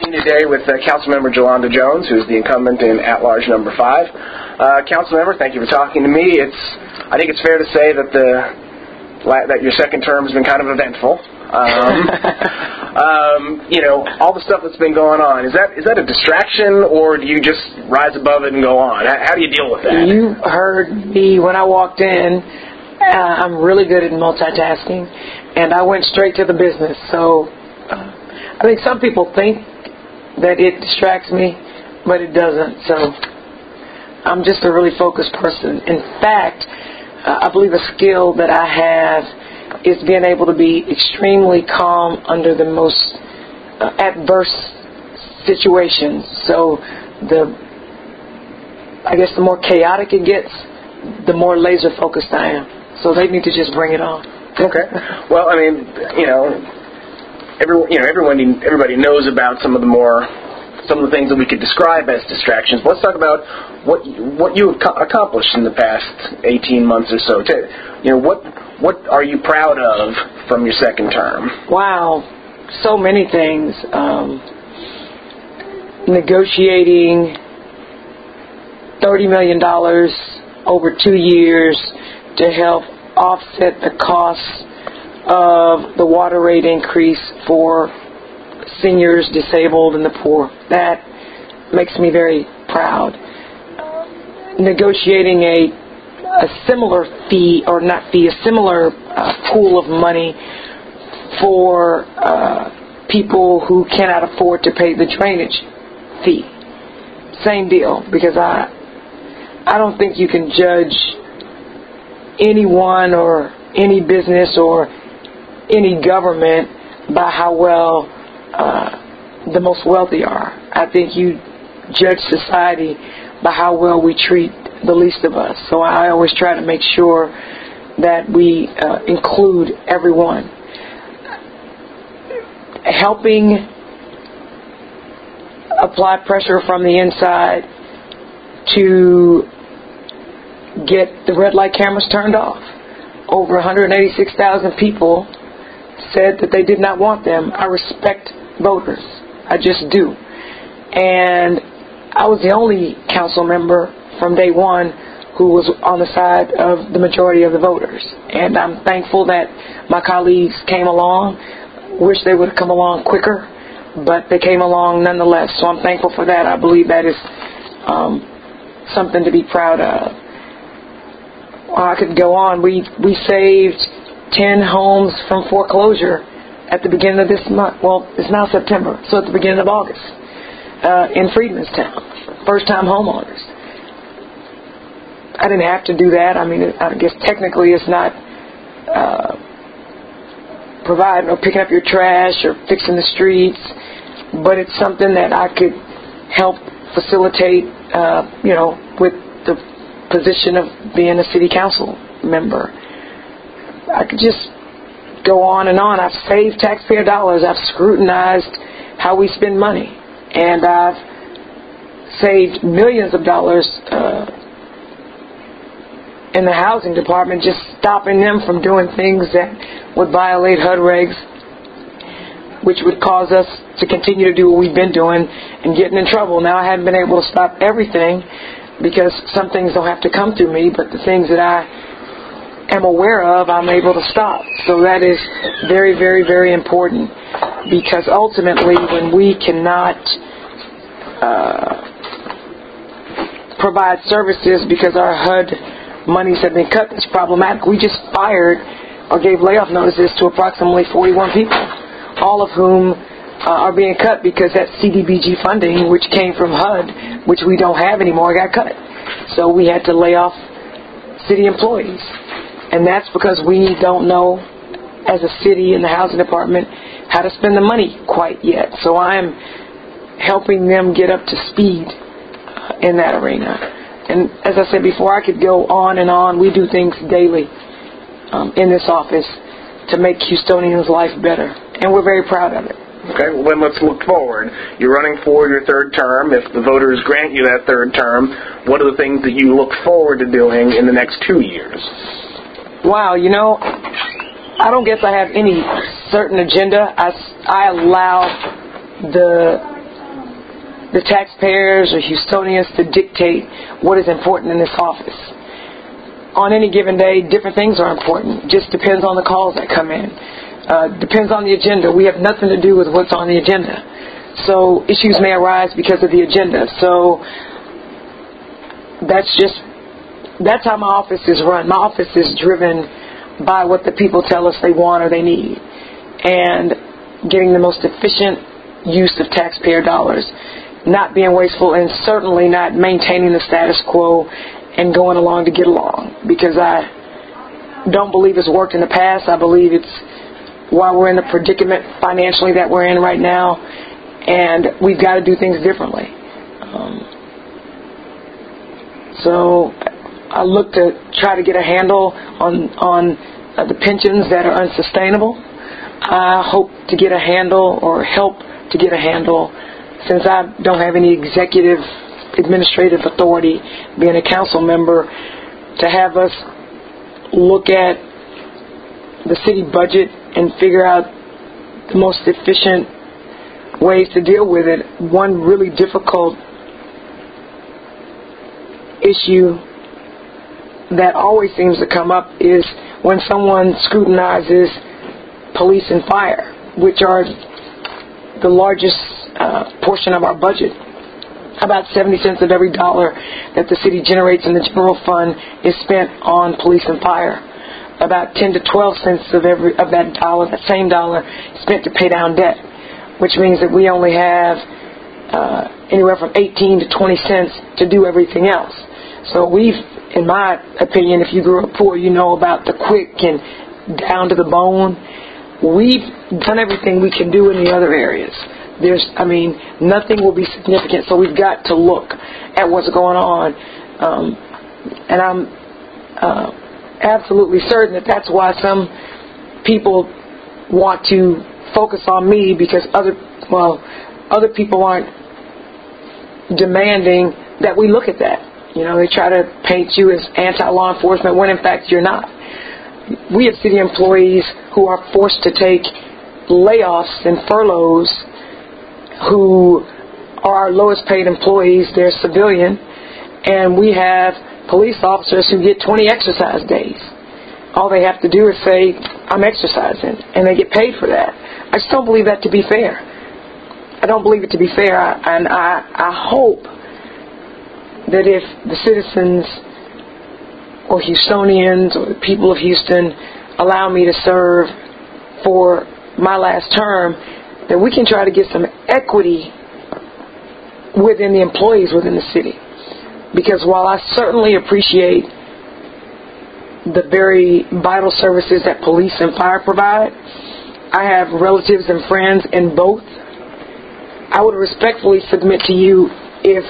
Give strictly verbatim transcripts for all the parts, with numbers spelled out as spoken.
Today with uh, Councilmember Jolanda Jones, who's the incumbent in at-large number five. Uh, Councilmember, thank you for talking to me. It's, I think it's fair to say that the that your second term has been kind of eventful. Um, um, you know, all the stuff that's been going on. Is that is that a distraction, or do you just rise above it and go on? How, how do you deal with that? You heard me when I walked in. Uh, I'm really good at multitasking, and I went straight to the business. So uh, I think some people think that it distracts me, but it doesn't. So I'm just a really focused person. In fact, uh, I believe a skill that I have is being able to be extremely calm under the most uh, adverse situations. So the, I guess the more chaotic it gets, the more laser focused I am. So they need to just bring it on. Okay. Well, I mean, you know, everyone, you know, everyone, everybody knows about some of the more, some of the things that we could describe as distractions. Let's talk about what what you have accomplished in the past eighteen months or so. You know, what what are you proud of from your second term? Wow, so many things. Um, negotiating thirty million dollars over two years to help offset the costs of the water rate increase for seniors, disabled, and the poor. That makes me very proud. Negotiating a, a similar fee, or not fee, a similar uh, pool of money for uh, people who cannot afford to pay the drainage fee. Same deal, because I, I don't think you can judge anyone or any business or any government by how well uh, the most wealthy are. I think you judge society by how well we treat the least of us. So I always try to make sure that we uh, include everyone. Helping apply pressure from the inside to get the red light cameras turned off. Over one hundred eighty-six thousand people said that they did not want them. I respect voters. I just do. And I was the only council member from day one who was on the side of the majority of the voters. And I'm thankful that my colleagues came along. Wish they would have come along quicker, but they came along nonetheless. So I'm thankful for that. I believe that is um, something to be proud of. Well, I could go on. We we saved ten homes from foreclosure at the beginning of this month. Well, it's now September, so at the beginning of August uh, in Freedmanstown. First-time homeowners. I didn't have to do that. I mean, I guess technically it's not uh, providing or picking up your trash or fixing the streets, but it's something that I could help facilitate, uh, you know, with the position of being a city council member. I could just go on and on. I've saved taxpayer dollars. I've scrutinized how we spend money. And I've saved millions of dollars uh, in the housing department, just stopping them from doing things that would violate H U D regs, which would cause us to continue to do what we've been doing and getting in trouble. Now, I haven't been able to stop everything, because some things don't have to come through me, but the things that I am aware of, I'm able to stop. So that is very, very, very important, because ultimately when we cannot uh, provide services because our H U D monies have been cut, it's problematic. We just fired or gave layoff notices to approximately forty-one people, all of whom Uh, are being cut because that C D B G funding, which came from H U D, which we don't have anymore, got cut. So we had to lay off city employees. And that's because we don't know, as a city in the housing department, how to spend the money quite yet. So I'm helping them get up to speed uh, in that arena. And as I said before, I could go on and on. We do things daily um, in this office to make Houstonians' life better. And we're very proud of it. Okay, well then let's look forward. You're running for your third term. If the voters grant you that third term, what are the things that you look forward to doing in the next two years? Wow, you know, I don't guess I have any certain agenda. I, I allow the the taxpayers or Houstonians to dictate what is important in this office. On any given day, different things are important. Just depends on the calls that come in. Uh, depends on the agenda. We have nothing to do with what's on the agenda. So issues may arise because of the agenda. So that's just, that's how my office is run. My office is driven by what the people tell us they want or they need. And getting the most efficient use of taxpayer dollars. Not being wasteful, and certainly not maintaining the status quo and going along to get along. Because I don't believe it's worked in the past. I believe it's why we're in the predicament financially that we're in right now. And we've got to do things differently. Um, so I look to try to get a handle on, on uh, the pensions that are unsustainable. I hope to get a handle or help to get a handle, since I don't have any executive administrative authority, being a council member, to have us look at the city budget and figure out the most efficient ways to deal with it. One really difficult issue that always seems to come up is when someone scrutinizes police and fire, which are the largest uh, portion of our budget. About seventy cents of every dollar that the city generates in the general fund is spent on police and fire. About ten to twelve cents of every of that dollar, that same dollar, is spent to pay down debt, which means that we only have uh, anywhere from eighteen to twenty cents to do everything else. So we've, in my opinion, if you grew up poor, you know about the quick and down to the bone. We've done everything we can do in the other areas. There's, I mean, nothing will be significant, so we've got to look at what's going on. Um, and I'm uh, absolutely certain that that's why some people want to focus on me, because other, well, other people aren't demanding that we look at that. You know, they try to paint you as anti-law enforcement when in fact you're not. We have city employees who are forced to take layoffs and furloughs, who are our lowest paid employees. They're civilian. And we have police officers who get twenty exercise days. All they have to do is say, I'm exercising, and they get paid for that. I just don't believe that to be fair. I don't believe it to be fair. I, and I, I hope that if the citizens or Houstonians or the people of Houston allow me to serve for my last term, that we can try to get some equity within the employees within the city. Because while I certainly appreciate the very vital services that police and fire provide, I have relatives and friends in both. I would respectfully submit to you, if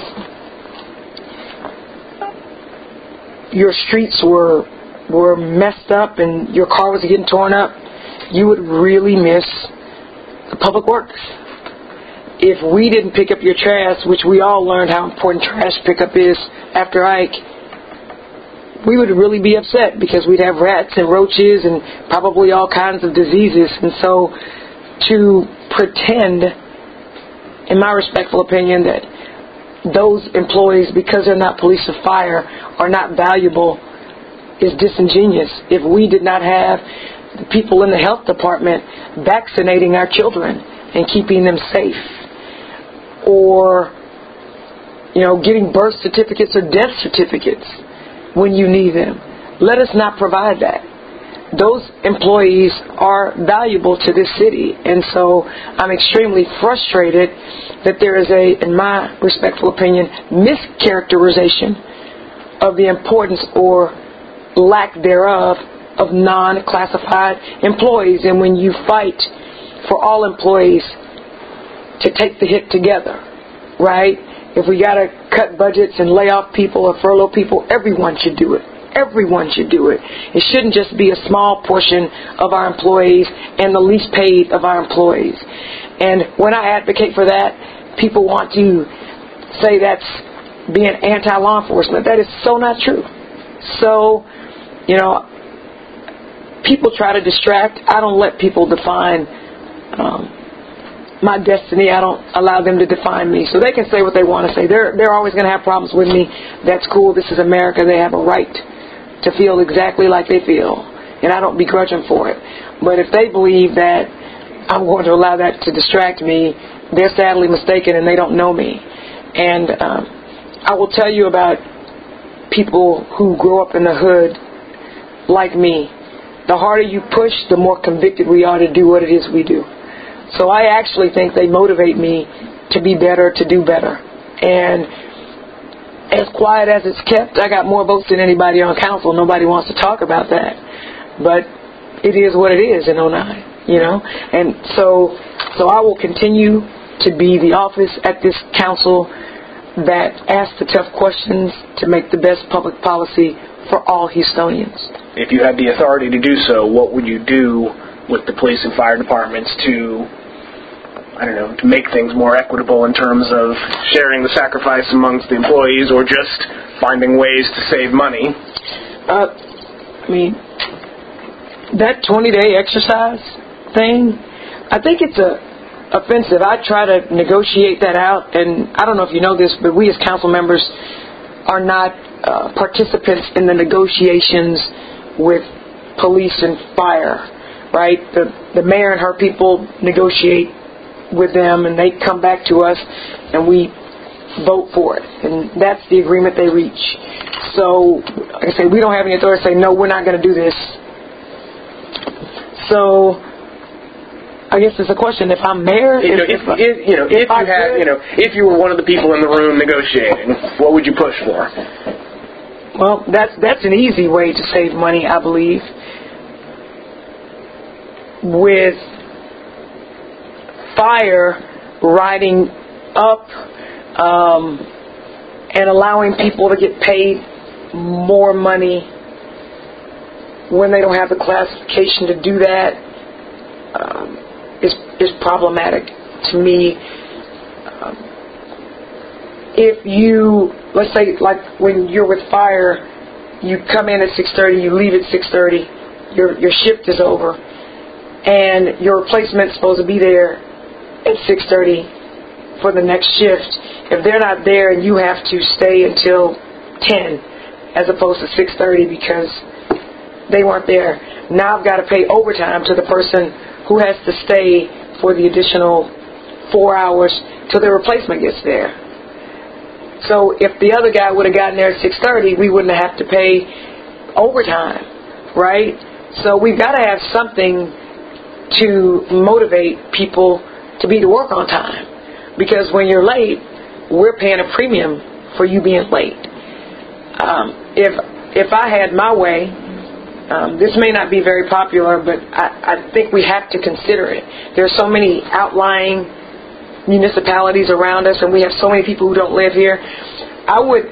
your streets were were messed up and your car was getting torn up, you would really miss the public works. If we didn't pick up your trash, which we all learned how important trash pickup is after Ike, we would really be upset, because we'd have rats and roaches and probably all kinds of diseases. And so to pretend, in my respectful opinion, that those employees, because they're not police or fire, are not valuable is disingenuous. If we did not have the people in the health department vaccinating our children and keeping them safe, or, you know, getting birth certificates or death certificates when you need them, let us not provide that. Those employees are valuable to this city, and so I'm extremely frustrated that there is a, in my respectful opinion, mischaracterization of the importance or lack thereof of non-classified employees. And when you fight for all employees to take the hit together, right? If we got to cut budgets and lay off people or furlough people, everyone should do it. Everyone should do it. It shouldn't just be a small portion of our employees and the least paid of our employees. And when I advocate for that, people want to say that's being anti-law enforcement. That is so not true. So, you know, people try to distract. I don't let people define um, my destiny. I don't allow them to define me. So they can say what they want to say. They're they're always going to have problems with me. That's cool. This is America. They have a right to feel exactly like they feel, and I don't begrudge them for it. But if they believe that I'm going to allow that to distract me, they're sadly mistaken, and they don't know me. And um, I will tell you about people who grow up in the hood like me. The harder you push, the more convicted we are to do what it is we do. So I actually think they motivate me to be better, to do better. And as quiet as it's kept, I got more votes than anybody on council. Nobody wants to talk about that. But it is what it is in oh nine, you know. And so, so I will continue to be the office at this council that asks the tough questions to make the best public policy for all Houstonians. If you had the authority to do so, what would you do with the police and fire departments to, I don't know, to make things more equitable in terms of sharing the sacrifice amongst the employees, or just finding ways to save money? Uh, I mean, that twenty-day exercise thing, I think it's a offensive. I try to negotiate that out, and I don't know if you know this, but we as council members are not uh, participants in the negotiations with police and fire, right? The, the mayor and her people negotiate with them, and they come back to us, and we vote for it, and that's the agreement they reach. So, like I say, we don't have any authority to say, no, we're not going to do this. So, I guess it's a question. If I'm mayor, you know, if, if, if you know, if, if you had, you know, if you were one of the people in the room negotiating, what would you push for? Well, that's that's an easy way to save money, I believe. With fire riding up um, and allowing people to get paid more money when they don't have the classification to do that um, is is problematic to me. Um, if you, let's say, like when you're with fire, you come in at six thirty, you leave at six thirty, your your shift is over, and your replacement's supposed to be there at six thirty for the next shift. If they're not there and you have to stay until ten as opposed to six thirty because they weren't there, now I've got to pay overtime to the person who has to stay for the additional four hours till the replacement gets there. So if the other guy would have gotten there at six thirty, we wouldn't have to pay overtime, right? So we've got to have something to motivate people to be to work on time. Because when you're late, we're paying a premium for you being late. Um, if if I had my way, um, this may not be very popular, but I, I think we have to consider it. There are so many outlying municipalities around us, and we have so many people who don't live here. I would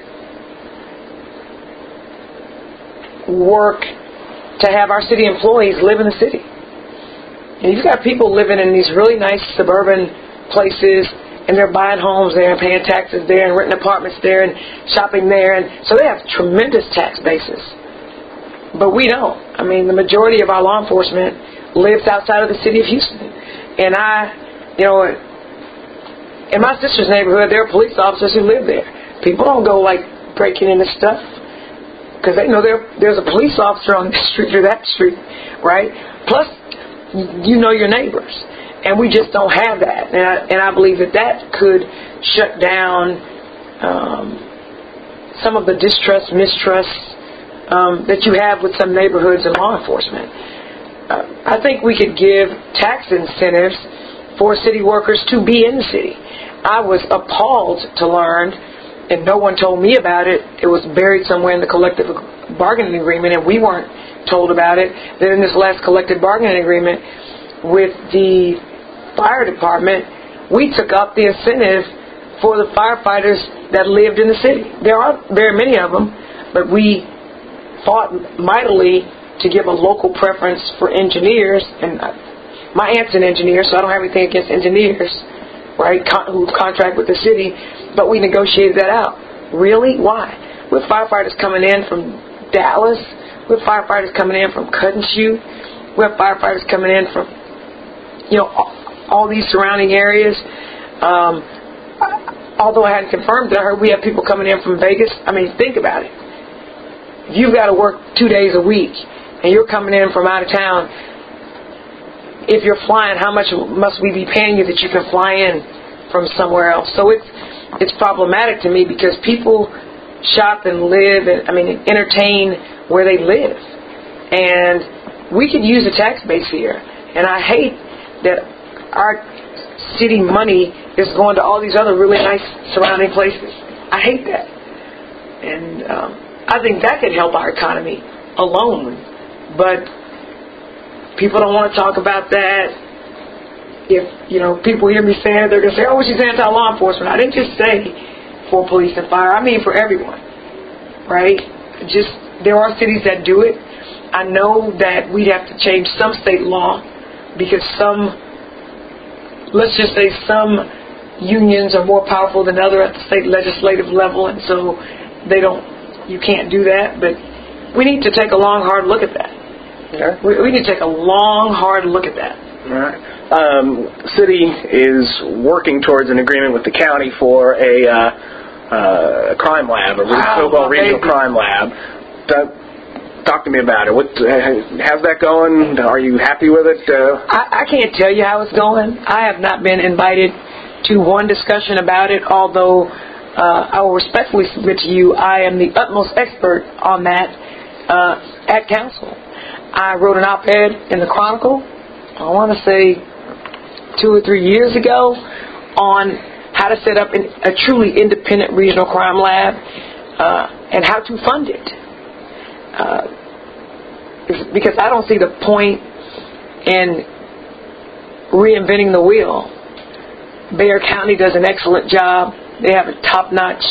work to have our city employees live in the city. And you've got people living in these really nice suburban places, and they're buying homes there and paying taxes there and renting apartments there and shopping there, and so they have tremendous tax bases. But we don't. I mean, the majority of our law enforcement lives outside of the city of Houston. And I, you know, in my sister's neighborhood, there are police officers who live there. People don't go, like, breaking into stuff because they know there there's a police officer on this street or that street, right? Plus, you know your neighbors. And we just don't have that. And I, and I believe that that could shut down um, some of the distrust, mistrust um, that you have with some neighborhoods and law enforcement. Uh, I think we could give tax incentives for city workers to be in the city. I was appalled to learn, and no one told me about it. It was buried somewhere in the collective bargaining agreement, and we weren't told about it, that in this last collective bargaining agreement with the fire department, we took up the incentive for the firefighters that lived in the city. There are very many of them, but we fought mightily to give a local preference for engineers, and my aunt's an engineer, so I don't have anything against engineers, right, Con- who contract with the city, but we negotiated that out. Really? Why? With firefighters coming in from Dallas, with firefighters coming in from Cut and Shoot, we have firefighters coming in from, you know, all these surrounding areas. Um, although I hadn't confirmed it, I heard we have people coming in from Vegas. I mean, think about it. If you've got to work two days a week and you're coming in from out of town, if you're flying, how much must we be paying you that you can fly in from somewhere else? So it's it's problematic to me because people shop and live and, I mean, entertain where they live. And we could use the tax base here. And I hate that our city money is going to all these other really nice surrounding places. I hate that. And um, I think that could help our economy alone. But people don't want to talk about that. If, you know, people hear me saying it, they're going to say, oh, she's anti-law enforcement. I didn't just say for police and fire. I mean for everyone. Right? Just, there are cities that do it. I know that we'd have to change some state law because some, let's just say some unions are more powerful than other at the state legislative level, and so they don't, you can't do that. But we need to take a long, hard look at that. Okay. We, we need to take a long, hard look at that. All right. Um, city is working towards an agreement with the county for a, uh, uh, a crime lab, a wow, so-called regional baby. crime lab. That, Talk to me about it. What, uh, how's that going? Are you happy with it? Uh, I, I can't tell you how it's going. I have not been invited to one discussion about it, although uh, I will respectfully submit to you I am the utmost expert on that uh, at council. I wrote an op-ed in the Chronicle, I want to say two or three years ago, on how to set up an, a truly independent regional crime lab uh, and how to fund it. Uh, because I don't see the point in reinventing the wheel. Bexar County does an excellent job. They have a top-notch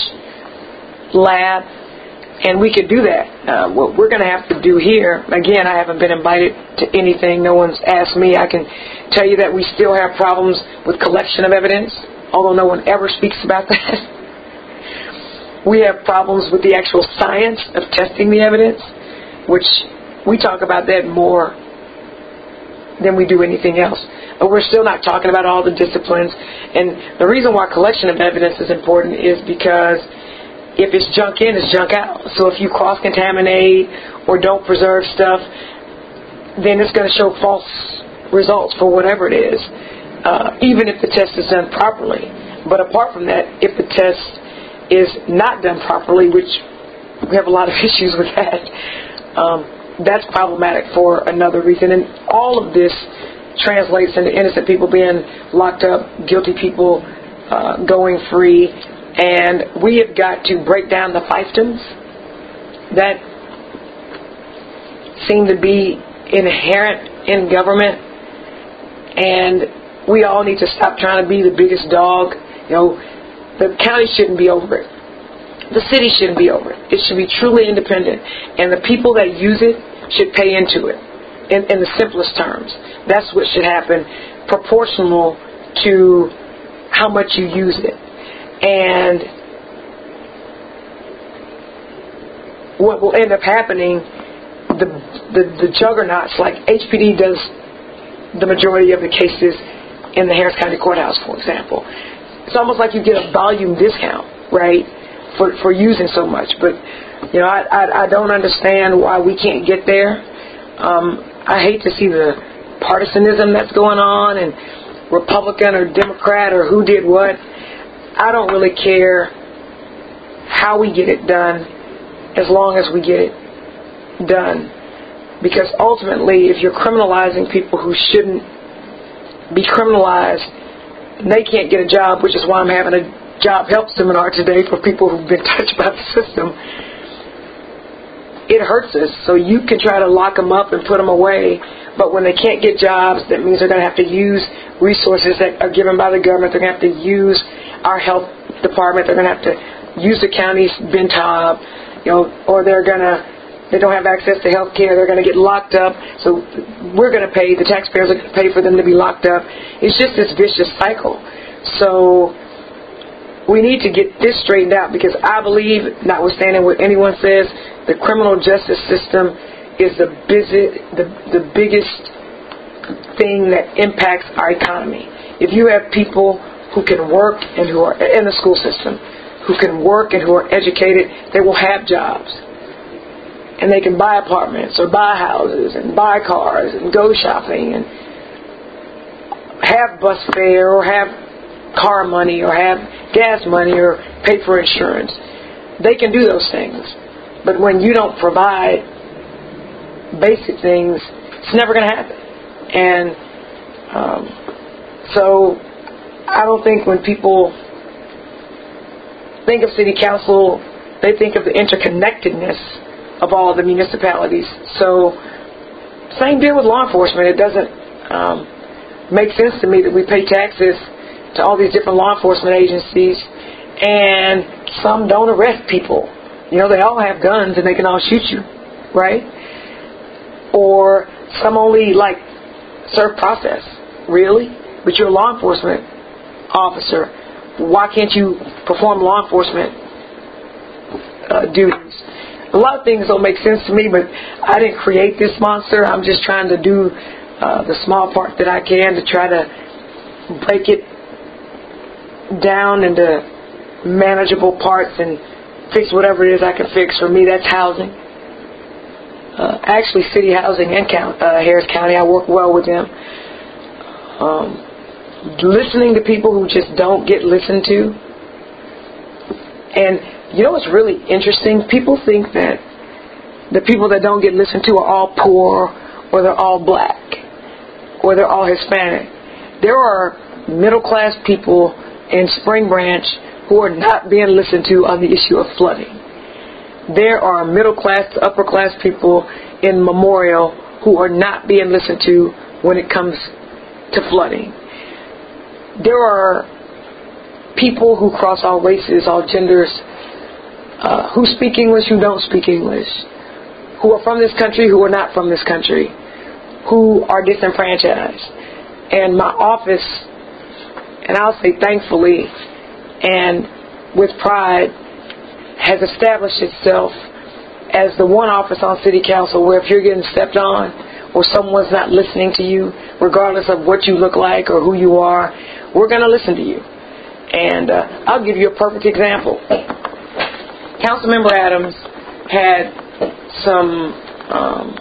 lab, and we could do that. Uh, what we're going to have to do here, again, I haven't been invited to anything. No one's asked me. I can tell you that we still have problems with collection of evidence, although no one ever speaks about that. We have problems with the actual science of testing the evidence, which we talk about that more than we do anything else. But we're still not talking about all the disciplines. And the reason why collection of evidence is important is because if it's junk in, it's junk out. So if you cross-contaminate or don't preserve stuff, then it's going to show false results for whatever it is, uh, even if the test is done properly. But apart from that, if the test is not done properly, which we have a lot of issues with that, um, that's problematic for another reason. And all of this translates into innocent people being locked up, guilty people uh, going free, and we have got to break down the fiefdoms that seem to be inherent in government, and we all need to stop trying to be the biggest dog. You know, the county shouldn't be over it. The city shouldn't be over it. It should be truly independent. And the people that use it should pay into it, in, in the simplest terms. That's what should happen, proportional to how much you use it. And what will end up happening, the, the, the juggernauts, like H P D does the majority of the cases in the Harris County Courthouse, for example. It's almost like you get a volume discount, right, for for using so much. But, you know, I I, I don't understand why we can't get there. Um, I hate to see the partisanism that's going on and Republican or Democrat or who did what. I don't really care how we get it done as long as we get it done. Because ultimately, if you're criminalizing people who shouldn't be criminalized, they can't get a job, which is why I'm having a job help seminar today for people who've been touched by the system. It hurts us, so you can try to lock them up and put them away, but when they can't get jobs, that means they're going to have to use resources that are given by the government. They're going to have to use our health department. They're going to have to use the county's B N T O B, you know, or they're going to They don't have access to health care. They're going to get locked up. So we're going to pay, the taxpayers are going to pay for them to be locked up. It's just this vicious cycle. So we need to get this straightened out, because I believe, notwithstanding what anyone says, the criminal justice system is the busy, the, the biggest thing that impacts our economy. If you have people who can work and who are in the school system, who can work and who are educated, they will have jobs. And they can buy apartments or buy houses and buy cars and go shopping and have bus fare or have car money or have gas money or pay for insurance. They can do those things. But when you don't provide basic things, it's never going to happen. And um, so I don't think when people think of city council, they think of the interconnectedness of all the municipalities. So same deal with law enforcement. It doesn't um, make sense to me that we pay taxes to all these different law enforcement agencies and some don't arrest people. You know, they all have guns and they can all shoot you, right? Or some only, like, serve process. Really? But you're a law enforcement officer. Why can't you perform law enforcement uh, duties? A lot of things don't make sense to me, but I didn't create this monster. I'm just trying to do uh, the small part that I can to try to break it down into manageable parts and fix whatever it is I can fix. For me, that's housing. Uh, actually, city housing in count, uh, Harris County, I work well with them. Um, listening to people who just don't get listened to. And you know what's really interesting? People think that the people that don't get listened to are all poor, or they're all black, or they're all Hispanic. There are middle-class people in Spring Branch who are not being listened to on the issue of flooding. There are middle-class to upper-class people in Memorial who are not being listened to when it comes to flooding. There are people who cross all races, all genders, uh, who speak English, who don't speak English, who are from this country, who are not from this country, who are disenfranchised. And my office, and I'll say thankfully and with pride, has established itself as the one office on City Council where if you're getting stepped on or someone's not listening to you, regardless of what you look like or who you are, we're going to listen to you. And uh, I'll give you a perfect example. Councilmember Adams had some um,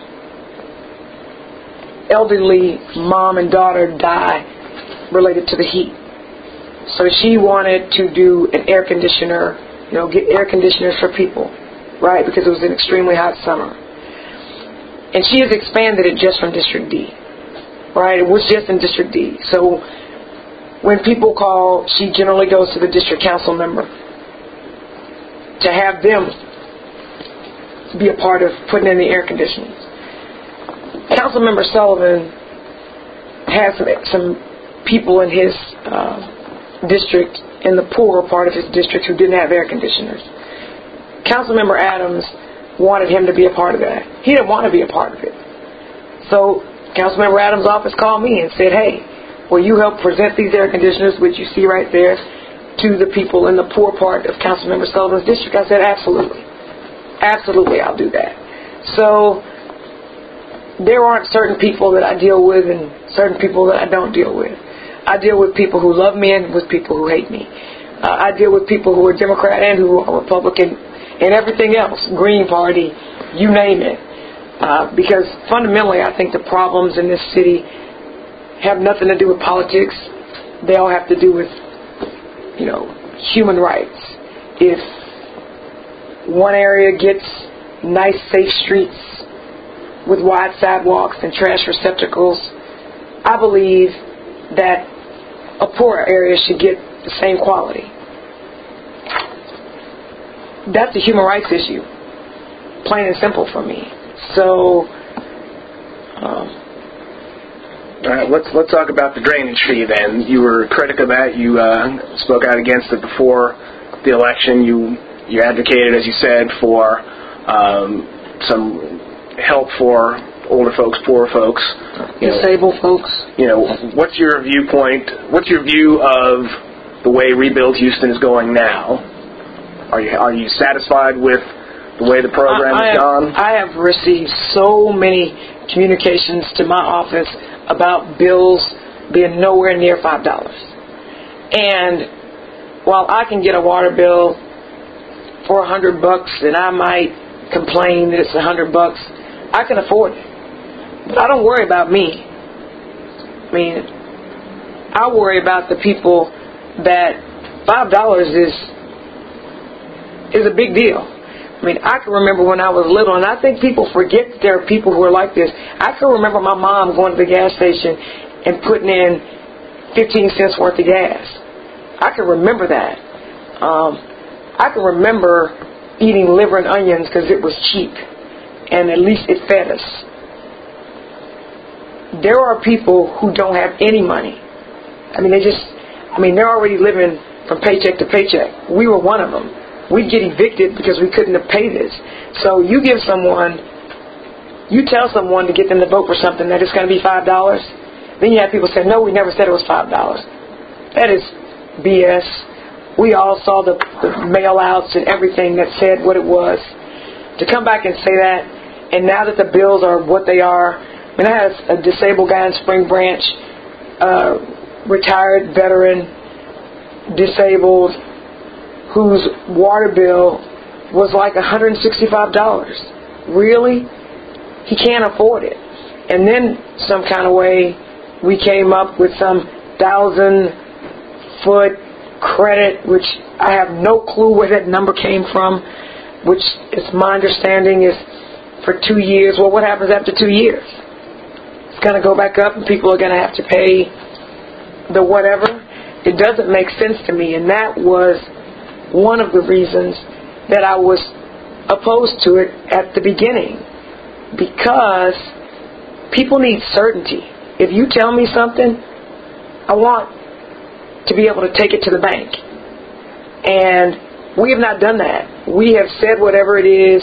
elderly mom and daughter die related to the heat. So she wanted to do an air conditioner, you know, get air conditioners for people, right, because it was an extremely hot summer. And she has expanded it just from District D, right? It was just in District D. So when people call, she generally goes to the district council member to have them be a part of putting in the air conditioning. Councilmember Sullivan has some, some people in his uh, district, in the poorer part of his district, who didn't have air conditioners. Councilmember Adams wanted him to be a part of that. He didn't want to be a part of it. So Councilmember Adams' office called me and said, hey, will you help present these air conditioners, which you see right there, to the people in the poor part of Councilmember Sullivan's district? I said, absolutely. Absolutely, I'll do that. So there aren't certain people that I deal with and certain people that I don't deal with. I deal with people who love me and with people who hate me. Uh, I deal with people who are Democrat and who are Republican and everything else, Green Party, you name it. Uh, because fundamentally, I think the problems in this city have nothing to do with politics. They all have to do with, you know, human rights. If one area gets nice, safe streets with wide sidewalks and trash receptacles, I believe that a poorer area should get the same quality. That's a human rights issue, plain and simple for me. So, um, all right, let's let's talk about the drainage fee then. You were a critic of that. You uh, spoke out against it before the election. You you advocated, as you said, for um, some help for older folks, poor folks, disabled know, folks. You know, what's your viewpoint? What's your view of the way Rebuild Houston is going now? Are you are you satisfied with the way the program I, I has have, gone? I have received so many communications to my office about bills being nowhere near five dollars. And while I can get a water bill for a hundred bucks, and I might complain that it's a hundred bucks, I can afford it. But I don't worry about me. I mean, I worry about the people that five dollars is is a big deal. I mean, I can remember when I was little, and I think people forget that there are people who are like this. I can remember my mom going to the gas station and putting in fifteen cents worth of gas. I can remember that. Um, I can remember eating liver and onions because it was cheap, and at least it fed us. There are people who don't have any money. I mean, they just, I mean, they're already living from paycheck to paycheck. We were one of them. We'd get evicted because we couldn't have paid this. So you give someone, you tell someone to get them to vote for something that it's going to be five dollars. Then you have people say, no, we never said it was five dollars. That is B S. We all saw the, the mail-outs and everything that said what it was. To come back and say that, and now that the bills are what they are, I mean, I had a disabled guy in Spring Branch, uh, retired veteran, disabled, whose water bill was like one hundred sixty-five dollars. Really? He can't afford it. And then some kind of way we came up with some thousand foot credit, which I have no clue where that number came from, which is my understanding is for two years. Well, what happens after two years? It's going to go back up and people are going to have to pay the whatever. It doesn't make sense to me, and that was one of the reasons that I was opposed to it at the beginning, because people need certainty. If you tell me something, I want to be able to take it to the bank. And we have not done that. We have said whatever it is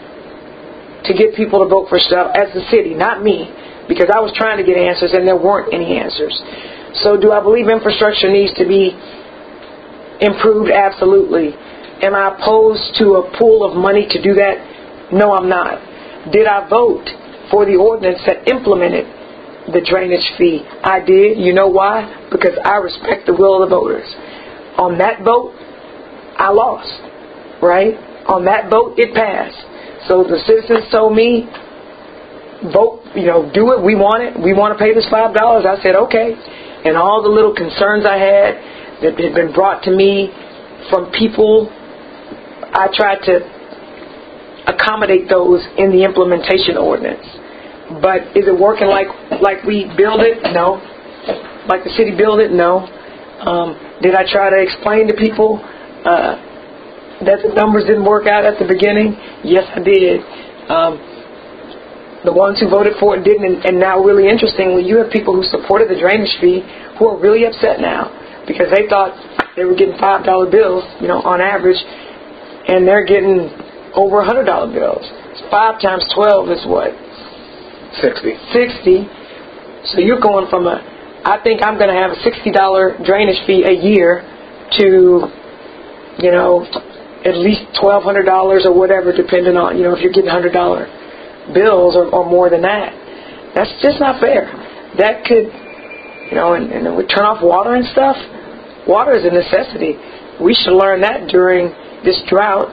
to get people to vote for stuff as the city, not me, because I was trying to get answers and there weren't any answers. So do I believe infrastructure needs to be improved? Absolutely. Am I opposed to a pool of money to do that? No, I'm not. Did I vote for the ordinance that implemented the drainage fee? I did. You know why? Because I respect the will of the voters. On that vote, I lost. Right? On that vote, it passed. So the citizens told me, vote, you know, do it. We want it. We want to pay this five dollars. I said, okay. And all the little concerns I had that had been brought to me from people, I tried to accommodate those in the implementation ordinance. But is it working like like we build it? No. Like the city build it? No. Um, did I try to explain to people uh, that the numbers didn't work out at the beginning? Yes, I did. Um, the ones who voted for it didn't, and, and now really interestingly, you have people who supported the drainage fee who are really upset now because they thought they were getting five dollar bills, you know, on average, and they're getting over one hundred dollar bills. So five times twelve is what? sixty. sixty. So you're going from a, I think I'm going to have a sixty dollar drainage fee a year to, you know, at least twelve hundred dollars or whatever, depending on, you know, if you're getting one hundred dollar bills or, or more than that. That's just not fair. That could, you know, and, and we turn off water and stuff. Water is a necessity. We should learn that during this drought.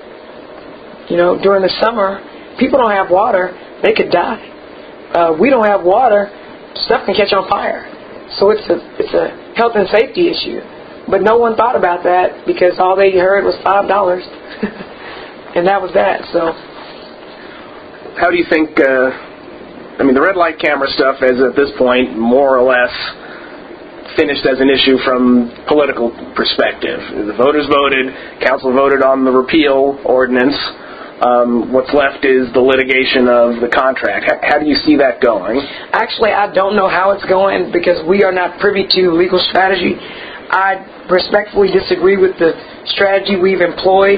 You know, during the summer, people don't have water, they could die. Uh, we don't have water, stuff can catch on fire. So it's a it's a health and safety issue. But no one thought about that because all they heard was five dollars, and that was that. So, how do you think? Uh, I mean, the red light camera stuff is at this point more or less finished as an issue from political perspective. The voters voted, council voted on the repeal ordinance. Um, what's left is the litigation of the contract. How, how do you see that going? Actually, I don't know how it's going because we are not privy to legal strategy. I respectfully disagree with the strategy we've employed.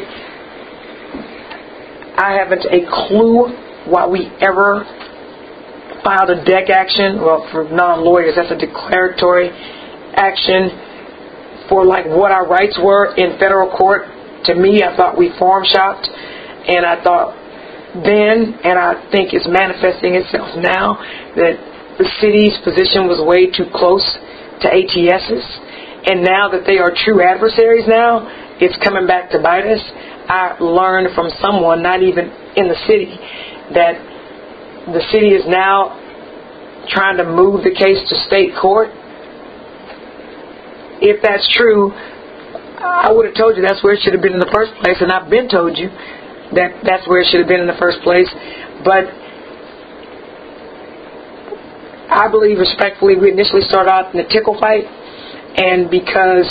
I haven't a clue why we ever filed a D E C action. Well, for non-lawyers, that's a declaratory action for like what our rights were in federal court. To me, I thought we farm shopped. And I thought then, and I think it's manifesting itself now, that the city's position was way too close to ATS's, and now that they are true adversaries now, it's coming back to bite us. I learned from someone, not even in the city, that the city is now trying to move the case to state court. If that's true, I would have told you that's where it should have been in the first place, and I've been told you that that's where it should have been in the first place. But I believe respectfully we initially started out in a tickle fight, and because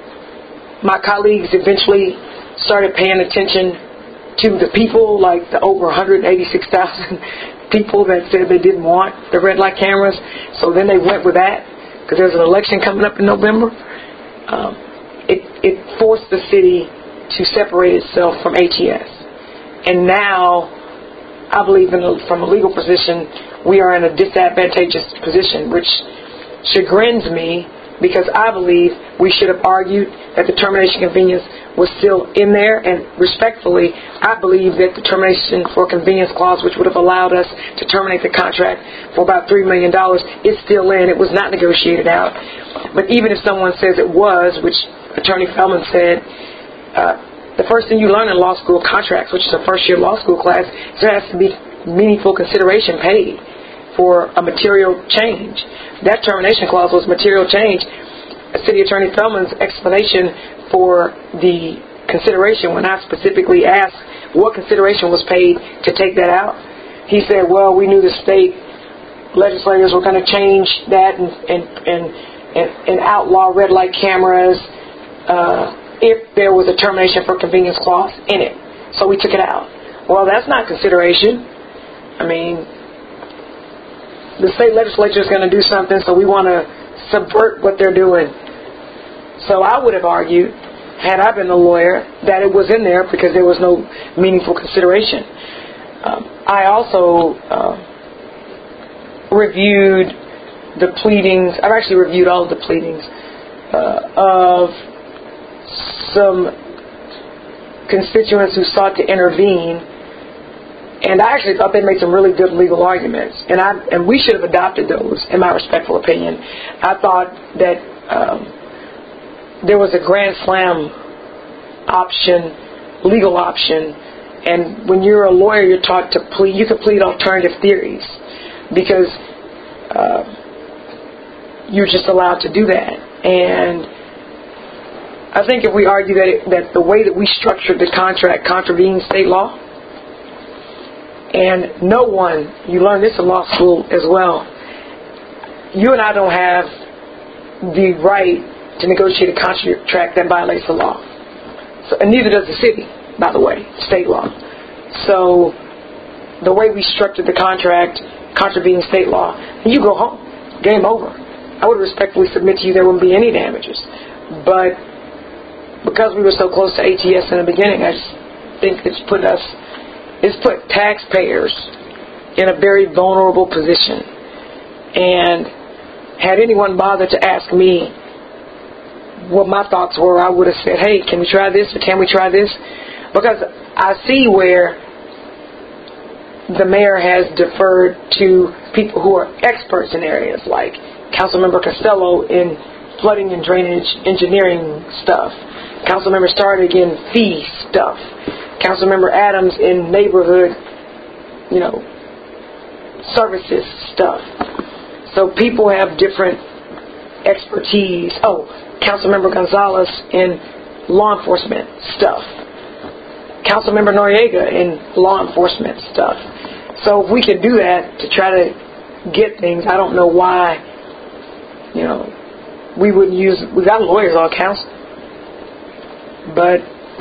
my colleagues eventually started paying attention to the people, like the over one hundred eighty-six thousand people that said they didn't want the red light cameras, so then they went with that because there's an election coming up in November. Um, it, it forced the city to separate itself from A T S. And now, I believe in a, from a legal position, we are in a disadvantageous position, which chagrins me because I believe we should have argued that the termination convenience was still in there, and respectfully, I believe that the termination for convenience clause, which would have allowed us to terminate the contract for about three million dollars, is still in. It was not negotiated out. But even if someone says it was, which Attorney Feldman said, uh, the first thing you learn in law school contracts, which is a first-year law school class, is there has to be meaningful consideration paid for a material change. That termination clause was material change. City Attorney Feldman's explanation for the consideration, when I specifically asked what consideration was paid to take that out, he said, well, we knew the state legislators were going to change that and, and, and, and, and outlaw red light cameras uh, if there was a termination for convenience clause in it. So we took it out. Well, that's not consideration. I mean, the state legislature is going to do something, so we want to subvert what they're doing. So I would have argued, had I been a lawyer, that it was in there because there was no meaningful consideration. Um, I also uh, reviewed the pleadings. I've actually reviewed all of the pleadings uh, of some constituents who sought to intervene. And I actually thought they made some really good legal arguments, and I and we should have adopted those, in my respectful opinion. I thought that um, there was a grand slam option, legal option, and when you're a lawyer, you're taught to plead. You can plead alternative theories because uh, you're just allowed to do that. And I think if we argue that it, that the way that we structured the contract contravenes state law. And no one, you learn this in law school as well, you and I don't have the right to negotiate a contract that violates the law. So, and neither does the city, by the way, state law. So the way we structured the contract contravenes state law, and you go home, game over. I would respectfully submit to you there wouldn't be any damages. But because we were so close to A T S in the beginning, I just think it's put us It's put taxpayers in a very vulnerable position. And had anyone bothered to ask me what my thoughts were, I would have said, hey, can we try this or can we try this? Because I see where the mayor has deferred to people who are experts in areas like Councilmember Costello in flooding and drainage engineering stuff, Councilmember Stardig in fee stuff, Councilmember Adams in neighborhood, you know, services stuff. So people have different expertise. Oh, Councilmember Gonzalez in law enforcement stuff. Councilmember Noriega in law enforcement stuff. So if we could do that to try to get things, I don't know why, you know, we wouldn't use, we got lawyers on council. But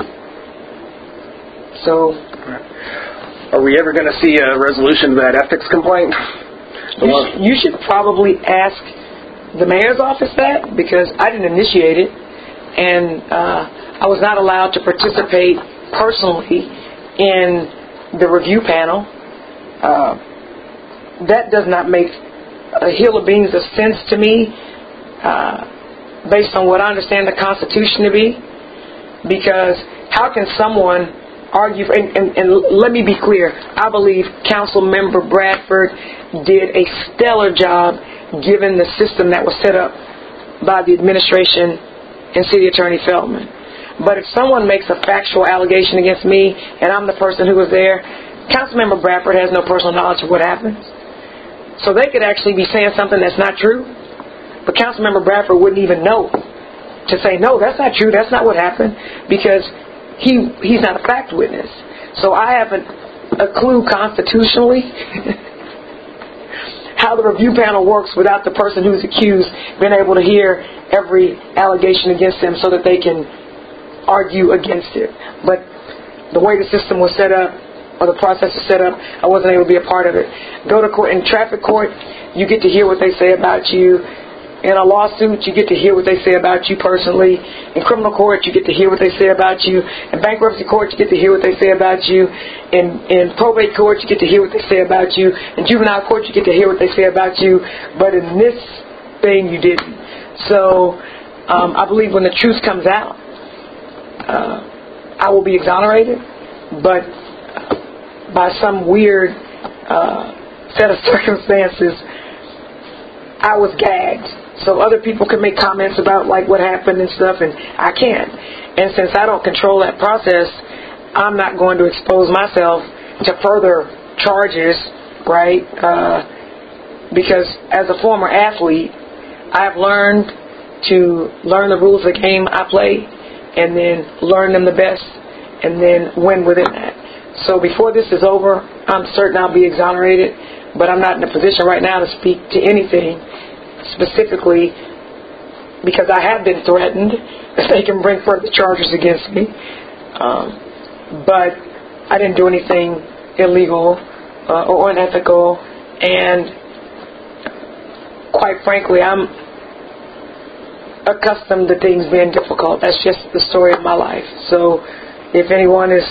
So, are we ever going to see a resolution to that ethics complaint? You, sh- you should probably ask the mayor's office that, because I didn't initiate it, and uh, I was not allowed to participate personally in the review panel. Uh, that does not make a hill of beans of sense to me, uh, based on what I understand the Constitution to be, because how can someone argue, and, and, and let me be clear, I believe Council Member Bradford did a stellar job given the system that was set up by the administration and City Attorney Feldman. But if someone makes a factual allegation against me, and I'm the person who was there, Councilmember Bradford has no personal knowledge of what happened. So they could actually be saying something that's not true, but Councilmember Bradford wouldn't even know to say, no, that's not true, that's not what happened, because he he's not a fact witness. So I haven't a clue constitutionally how the review panel works without the person who's accused being able to hear every allegation against them so that they can argue against it. But the way the system was set up, or the process was set up, I wasn't able to be a part of it. Go to court. In traffic court, you get to hear what they say about you. In a lawsuit, you get to hear what they say about you personally. In criminal court, you get to hear what they say about you. In bankruptcy court, you get to hear what they say about you. In in probate court, you get to hear what they say about you. In juvenile court, you get to hear what they say about you. But in this thing, you didn't. So um, I believe when the truth comes out, uh, I will be exonerated. But by some weird uh, set of circumstances, I was gagged. So other people can make comments about like what happened and stuff, and I can't. And since I don't control that process, I'm not going to expose myself to further charges, right? Uh, because as a former athlete, I've learned to learn the rules of the game I play, and then learn them the best, and then win within that. So before this is over, I'm certain I'll be exonerated, but I'm not in a position right now to speak to anything specifically because I have been threatened that they can bring further charges against me. Um, but I didn't do anything illegal uh, or unethical, and quite frankly, I'm accustomed to things being difficult. That's just the story of my life. So if anyone is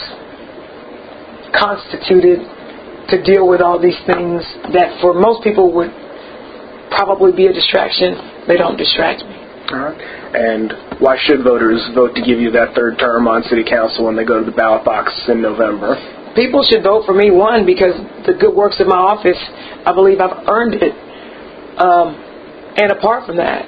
constituted to deal with all these things that for most people would probably be a distraction, they don't distract me. All right. And why should voters vote to give you that third term on city council when they go to the ballot box in November? People should vote for me, one, because the good works of my office, I believe I've earned it. Um, and apart from that,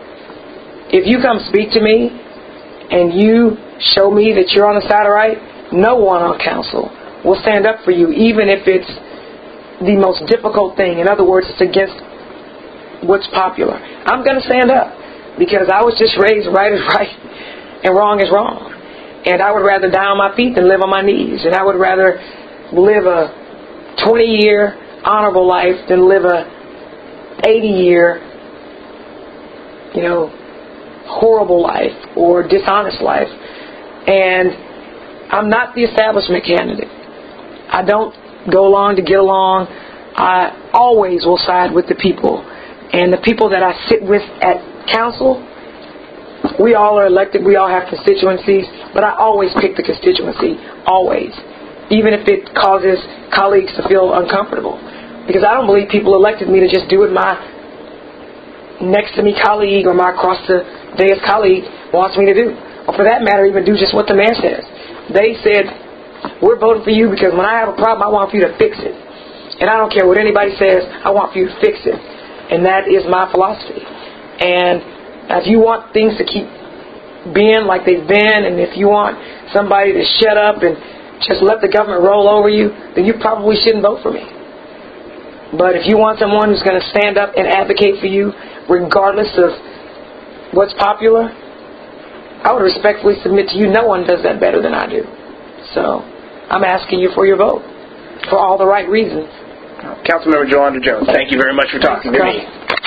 if you come speak to me and you show me that you're on the side of right, no one on council will stand up for you, even if it's the most difficult thing. In other words, it's against what's popular. I'm going to stand up because I was just raised right is right and wrong is wrong. And I would rather die on my feet than live on my knees. And I would rather live a twenty-year honorable life than live a eighty-year, you know, horrible life or dishonest life. And I'm not the establishment candidate. I don't go along to get along. I always will side with the people. And the people that I sit with at council, we all are elected, we all have constituencies, but I always pick the constituency, always. Even if it causes colleagues to feel uncomfortable. Because I don't believe people elected me to just do what my next to me colleague or my across the dais colleague wants me to do. Or for that matter, even do just what the mayor says. They said, we're voting for you because when I have a problem, I want for you to fix it. And I don't care what anybody says, I want for you to fix it. And that is my philosophy. And if you want things to keep being like they've been, and if you want somebody to shut up and just let the government roll over you, then you probably shouldn't vote for me. But if you want someone who's going to stand up and advocate for you, regardless of what's popular, I would respectfully submit to you, no one does that better than I do. So I'm asking you for your vote for all the right reasons. Councilmember Jolanda Jones, thank you very much for talking to me.